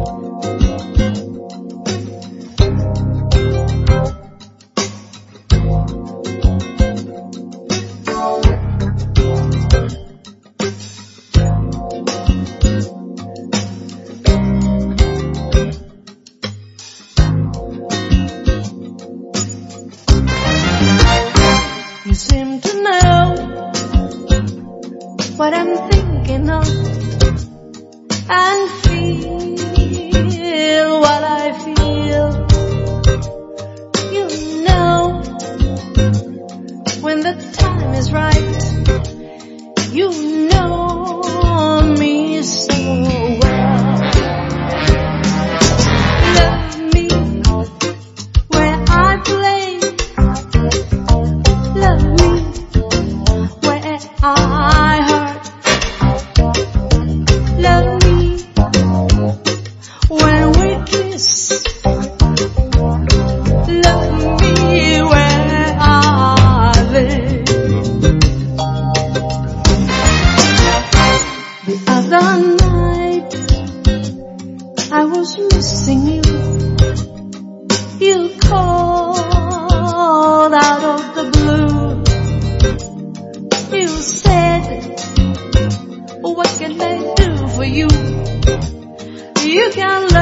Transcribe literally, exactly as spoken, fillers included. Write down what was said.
You seem to know what I'm thinking of and feel what I feel. You know when the time is right. You know me so well. Love me where I play. Love me where I hurt. Love me when we kiss. Love me where I live. The other night I was missing you. You called out of the blue. You said, what can I do for you? You can love